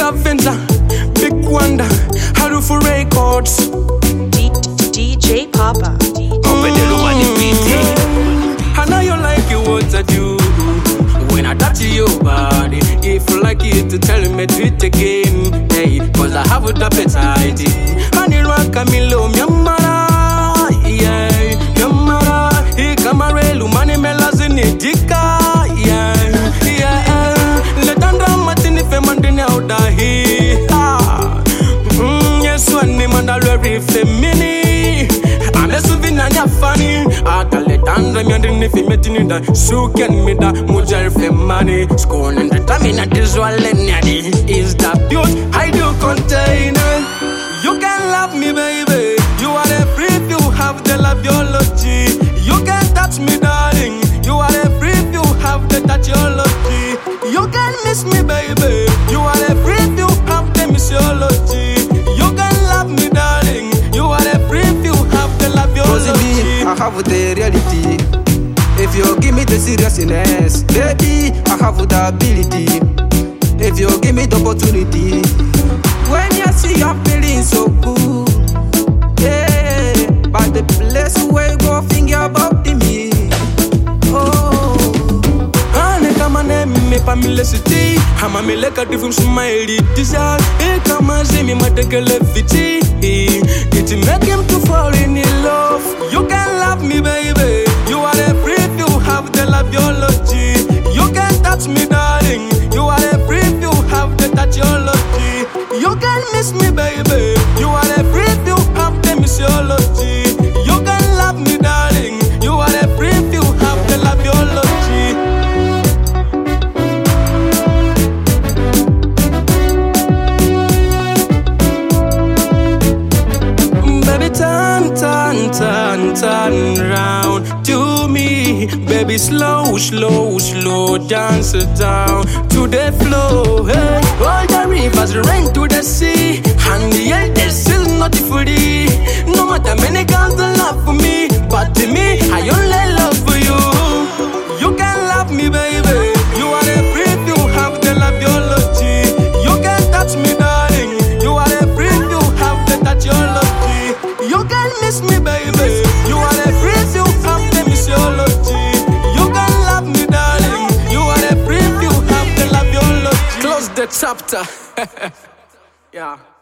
Avenger, Big Wonder, Harufu Records. DJ Papa. I know you like it, what I do when I touch your body. If you like it, to tell me do it again. Hey, cause I have a appetite. Honey, rock, Camilo, Yamara. Yeah, Yamara. He come a real money, melas in it. Yeah, yeah. Let Andra Martin if a man didn't out here. Yes, one name and a very feminine. I'm a souvenir, funny. I can let Andra me and if he met in that. So can me that Mujar for money. Scorn and determine this one. Is that beauty? I do contain it. You can love me, baby. You are a free if you have the love biology. You can touch me, darling. You are a free if you have the touchology. You can miss me, baby. You are a free if you have the missiology. You can love me, darling. You are a free if you have the love biology. I have the reality. If you give me the seriousness, baby, I have the ability. If you give me the opportunity, when you see I'm feeling so cool, yeah. But the place where you go finger about me, oh. Ane kama me pamile city, hama me leka different smiley desire. E kama zimi matekele fiti, it make him to fall in love. You can love me, baby. You are a free if you have the love biology. You can touch me, darling. You are a free if you have the touchology. You can miss me, baby. You are a free if you have the missiology. You can love me, darling. You are a free if you have the love biology. Baby, turn, turn, turn, turn round to me. Baby, slow, slow, slow, dance it down to the flow. Hey, all the rivers rain to the sea, and the earth is still not free. No matter many girls that love for me, but to me, I only love for you. You can love me, baby. You are a free if you have the love biology. You can touch me, darling. You are a free if you have the touchology. You can miss me, baby. You are a free if you have the missiology. You can love me, darling. You are a free if you have the love biology. Close the chapter. Yeah.